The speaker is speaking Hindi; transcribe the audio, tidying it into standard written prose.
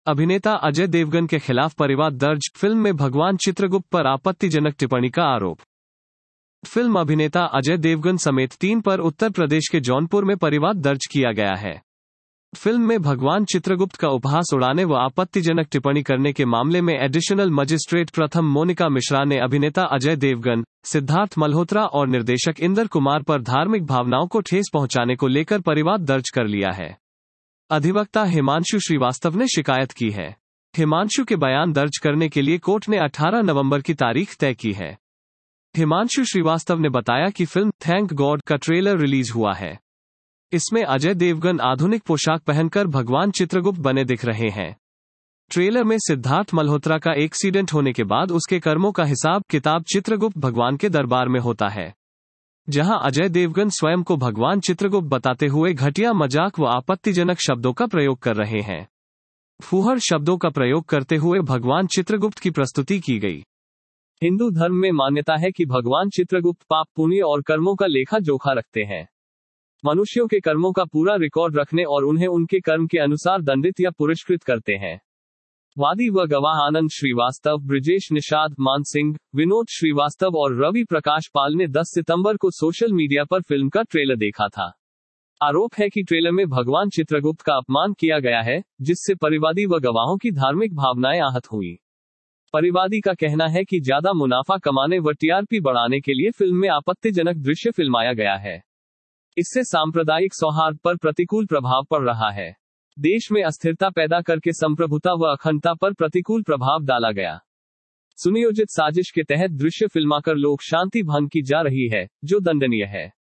अभिनेता अजय देवगन के खिलाफ परिवाद दर्ज, फिल्म में भगवान चित्रगुप्त पर आपत्तिजनक टिप्पणी का आरोप। फिल्म अभिनेता अजय देवगन समेत 3 पर उत्तर प्रदेश के जौनपुर में परिवाद दर्ज किया गया है। फिल्म में भगवान चित्रगुप्त का उपहास उड़ाने व आपत्तिजनक टिप्पणी करने के मामले में एडिशनल मजिस्ट्रेट प्रथम मोनिका मिश्रा ने अभिनेता अजय देवगन, सिद्धार्थ मल्होत्रा और निर्देशक इंदर कुमार पर धार्मिक भावनाओं को ठेस पहुंचाने को लेकर परिवाद दर्ज कर लिया है। अधिवक्ता हिमांशु श्रीवास्तव ने शिकायत की है। हिमांशु के बयान दर्ज करने के लिए कोर्ट ने 18 नवंबर की तारीख तय की है। हिमांशु श्रीवास्तव ने बताया कि फिल्म थैंक गॉड का ट्रेलर रिलीज हुआ है। इसमें अजय देवगन आधुनिक पोशाक पहनकर भगवान चित्रगुप्त बने दिख रहे हैं। ट्रेलर में सिद्धार्थ मल्होत्रा का एक्सीडेंट होने के बाद उसके कर्मों का हिसाब किताब चित्रगुप्त भगवान के दरबार में होता है, जहां अजय देवगन स्वयं को भगवान चित्रगुप्त बताते हुए घटिया मजाक व आपत्तिजनक शब्दों का प्रयोग कर रहे हैं। फूहड़ शब्दों का प्रयोग करते हुए भगवान चित्रगुप्त की प्रस्तुति की गई। हिंदू धर्म में मान्यता है कि भगवान चित्रगुप्त पाप, पुण्य और कर्मों का लेखा जोखा रखते हैं। मनुष्यों के कर्मों का पूरा रिकॉर्ड रखने और उन्हें उनके कर्म के अनुसार दंडित या पुरस्कृत करते हैं। वादी व गवाह आनंद श्रीवास्तव, ब्रिजेश निषाद, मान सिंह, विनोद श्रीवास्तव और रवि प्रकाश पाल ने 10 सितंबर को सोशल मीडिया पर फिल्म का ट्रेलर देखा था। आरोप है कि ट्रेलर में भगवान चित्रगुप्त का अपमान किया गया है, जिससे परिवादी व गवाहों की धार्मिक भावनाएं आहत हुई। परिवादी का कहना है कि ज्यादा मुनाफा कमाने व टीआरपी बढ़ाने के लिए फिल्म में आपत्तिजनक दृश्य फिल्माया गया है। इससे सांप्रदायिक सौहार्द पर प्रतिकूल प्रभाव पड़ रहा है। देश में अस्थिरता पैदा करके संप्रभुता व अखंडता पर प्रतिकूल प्रभाव डाला गया। सुनियोजित साजिश के तहत दृश्य फिल्माकर लोक शांति भंग की जा रही है, जो दंडनीय है।